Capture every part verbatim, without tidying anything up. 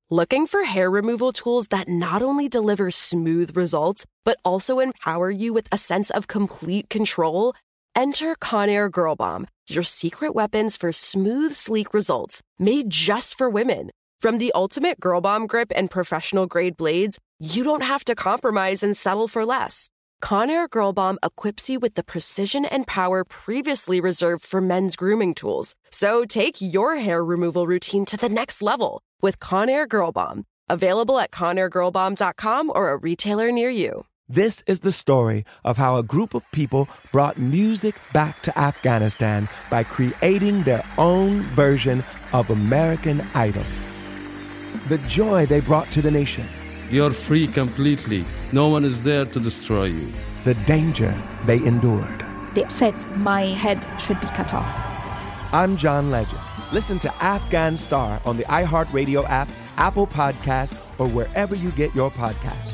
Looking for hair removal tools that not only deliver smooth results, but also empower you with a sense of complete control? Enter Conair Girl Bomb, your secret weapons for smooth, sleek results, made just for women. From the ultimate Girl Bomb grip and professional-grade blades, you don't have to compromise and settle for less. Conair Girl Bomb equips you with the precision and power previously reserved for men's grooming tools. So take your hair removal routine to the next level with Conair Girl Bomb. Available at conair girl bomb dot com or a retailer near you. This is the story of how a group of people brought music back to Afghanistan by creating their own version of American Idol. The joy they brought to the nation. You're free completely. No one is there to destroy you. The danger they endured. They said my head should be cut off. I'm John Legend. Listen to Afghan Star on the iHeartRadio app, Apple Podcasts, or wherever you get your podcasts.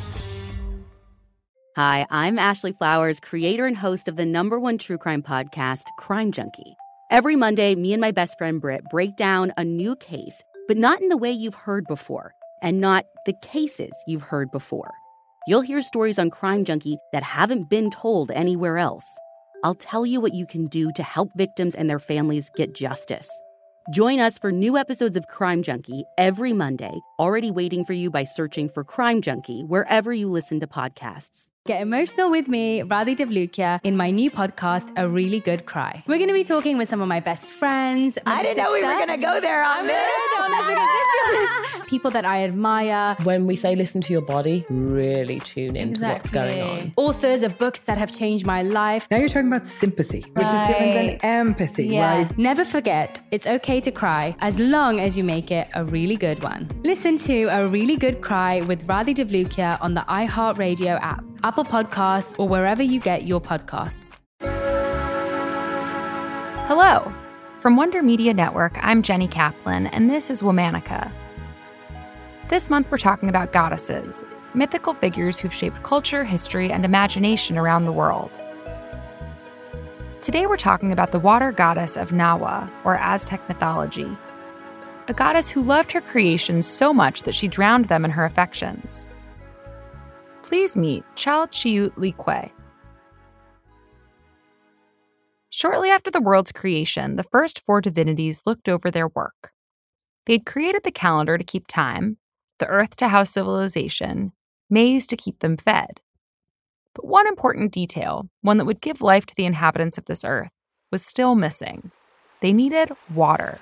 Hi, I'm Ashley Flowers, creator and host of the number one true crime podcast, Crime Junkie. Every Monday, me and my best friend Britt break down a new case, but not in the way you've heard before, and not the cases you've heard before. You'll hear stories on Crime Junkie that haven't been told anywhere else. I'll tell you what you can do to help victims and their families get justice. Join us for new episodes of Crime Junkie every Monday, already waiting for you by searching for Crime Junkie wherever you listen to podcasts. Get emotional with me, Radhi Devlukia, in my new podcast, A Really Good Cry. We're going to be talking with some of my best friends. I didn't know we were going to go there on this. People that I admire. When we say listen to your body, really tune into Exactly. what's going on. Authors of books that have changed my life. Now you're talking about sympathy, which Right. is different than empathy, Yeah. right? Never forget, it's okay to cry as long as you make it a really good one. Listen to A Really Good Cry with Radhi Devlukia on the iHeartRadio app, Apple Podcasts, or wherever you get your podcasts. Hello. From Wonder Media Network, I'm Jenny Kaplan, and this is Womanica. This month we're talking about goddesses, mythical figures who've shaped culture, history, and imagination around the world. Today we're talking about the water goddess of Nawa, or Aztec mythology. A goddess who loved her creations so much that she drowned them in her affections. Please meet Chalchiuhtlicue. Shortly after the world's creation, the first four divinities looked over their work. They'd created the calendar to keep time, the earth to house civilization, maize to keep them fed. But one important detail, one that would give life to the inhabitants of this earth, was still missing. They needed water.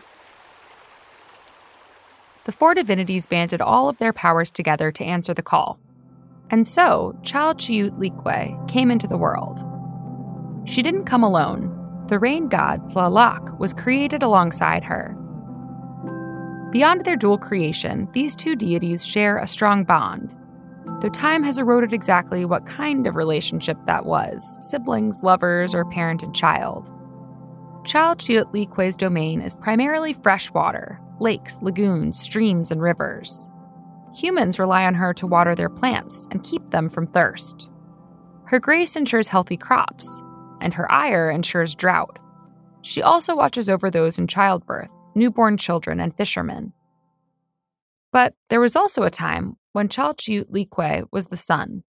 The four divinities banded all of their powers together to answer the call. And so, Chalchiuhtlicue came into the world. She didn't come alone. The rain god, Tlaloc, was created alongside her. Beyond their dual creation, these two deities share a strong bond, though time has eroded exactly what kind of relationship that was, siblings, lovers, or parent and child. Chalchiuhtlicue's domain is primarily fresh water, lakes, lagoons, streams, and rivers. Humans rely on her to water their plants and keep them from thirst. Her grace ensures healthy crops, and her ire ensures drought. She also watches over those in childbirth, newborn children, and fishermen. But there was also a time when Chalchiuhtlicue was the sun.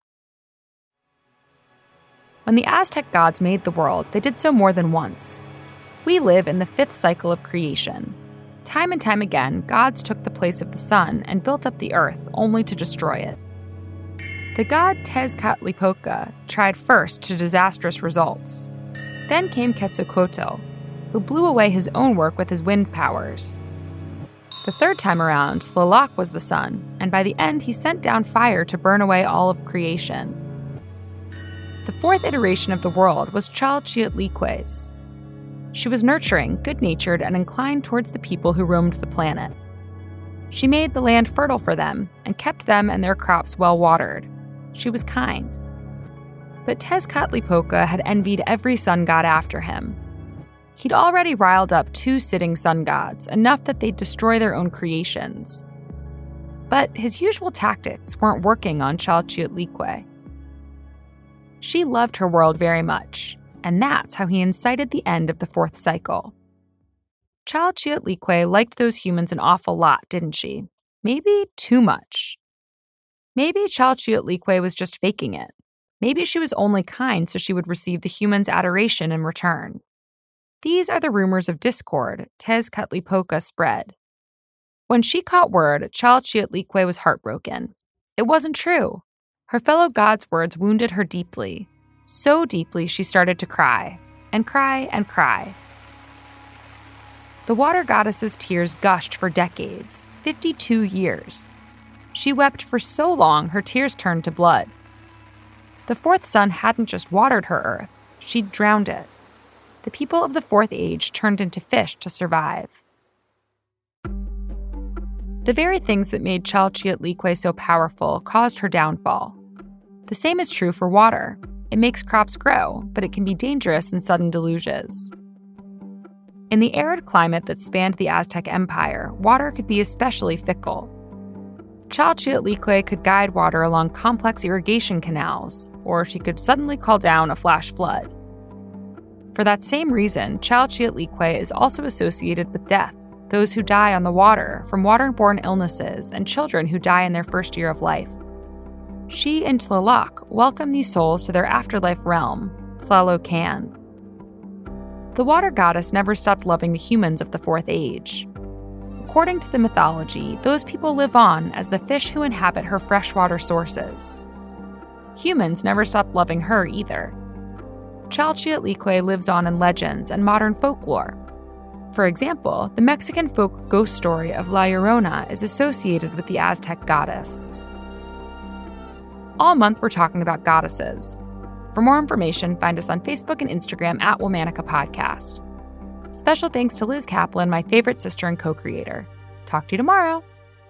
When the Aztec gods made the world, they did so more than once. We live in the fifth cycle of creation. Time and time again, gods took the place of the sun and built up the earth only to destroy it. The god Tezcatlipoca tried first to disastrous results. Then came Quetzalcoatl, who blew away his own work with his wind powers. The third time around, Tlaloc was the sun, and by the end he sent down fire to burn away all of creation. The fourth iteration of the world was Chalchiuhtlicue's. She was nurturing, good-natured, and inclined towards the people who roamed the planet. She made the land fertile for them and kept them and their crops well-watered. She was kind. But Tezcatlipoca had envied every sun god after him. He'd already riled up two sitting sun gods, enough that they'd destroy their own creations. But his usual tactics weren't working on Chalchiuhtlicue. She loved her world very much, and that's how he incited the end of the fourth cycle. Chalchiuhtlicue liked those humans an awful lot, didn't she? Maybe too much. Maybe Chalchiotlique was just faking it. Maybe she was only kind so she would receive the humans' adoration in return. These are the rumors of discord Tezcatlipoca spread. When she caught word, Chalchiotlique was heartbroken. It wasn't true. Her fellow god's words wounded her deeply. So deeply she started to cry, and cry and cry. The water goddess's tears gushed for decades, fifty-two years. She wept for so long her tears turned to blood. The fourth sun hadn't just watered her earth, she'd drowned it. The people of the fourth age turned into fish to survive. The very things that made Chalchiotlique so powerful caused her downfall. The same is true for water. It makes crops grow, but it can be dangerous in sudden deluges. In the arid climate that spanned the Aztec Empire, water could be especially fickle. Chalchiotlique could guide water along complex irrigation canals, or she could suddenly call down a flash flood. For that same reason, Chalchiotlique is also associated with death, those who die on the water from waterborne illnesses and children who die in their first year of life. She and Tlaloc welcome these souls to their afterlife realm, Tlalocan. The water goddess never stopped loving the humans of the Fourth Age. According to the mythology, those people live on as the fish who inhabit her freshwater sources. Humans never stopped loving her either. Chalchiotlique lives on in legends and modern folklore. For example, the Mexican folk ghost story of La Llorona is associated with the Aztec goddess. All month, we're talking about goddesses. For more information, find us on Facebook and Instagram at Womanica Podcast. Special thanks to Liz Kaplan, my favorite sister and co-creator. Talk to you tomorrow.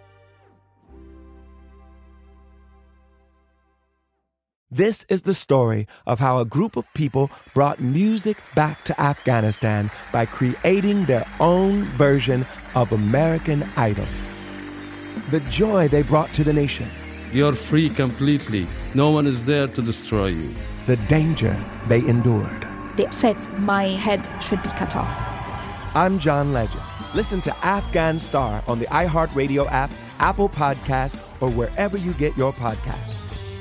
This is the story of how a group of people brought music back to Afghanistan by creating their own version of American Idol. The joy they brought to the nation. You're free completely. No one is there to destroy you. The danger they endured. They said my head should be cut off. I'm John Legend. Listen to Afghan Star on the iHeartRadio app, Apple Podcasts, or wherever you get your podcasts.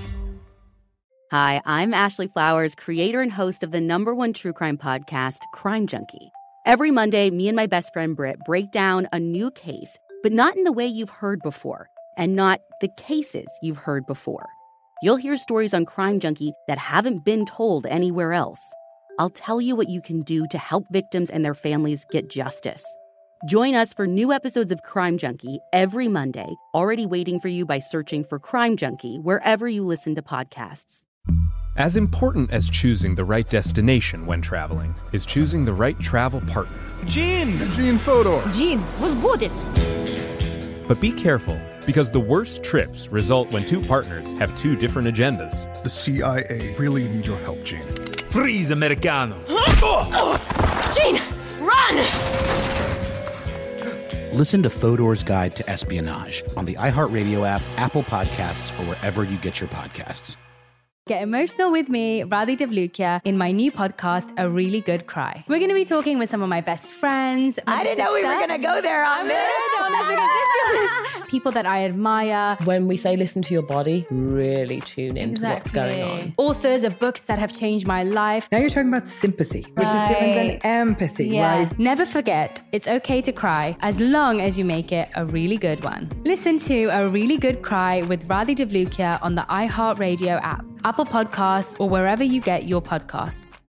Hi, I'm Ashley Flowers, creator and host of the number one true crime podcast, Crime Junkie. Every Monday, me and my best friend Britt break down a new case, but not in the way you've heard before, and not the cases you've heard before. You'll hear stories on Crime Junkie that haven't been told anywhere else. I'll tell you what you can do to help victims and their families get justice. Join us for new episodes of Crime Junkie every Monday, already waiting for you by searching for Crime Junkie wherever you listen to podcasts. As important as choosing the right destination when traveling is choosing the right travel partner. Gene! Gene Fodor! Gene, was good! But be careful, because the worst trips result when two partners have two different agendas. The C I A really need your help, Gene. Freeze, Americano! Gene, run! Listen to Fodor's Guide to Espionage on the iHeartRadio app, Apple Podcasts, or wherever you get your podcasts. Get emotional with me, Radhi Devlukia, in my new podcast, A Really Good Cry. We're going to be talking with some of my best friends. I didn't know we were going to go there on this. On this because this is people that I admire. When we say listen to your body, really tune into exactly. what's going on. Authors of books that have changed my life. Now you're talking about sympathy, which right. is different than empathy, yeah. right? Never forget, it's okay to cry as long as you make it a really good one. Listen to A Really Good Cry with Radhi Devlukia on the iHeartRadio app, Apple Podcasts, or wherever you get your podcasts.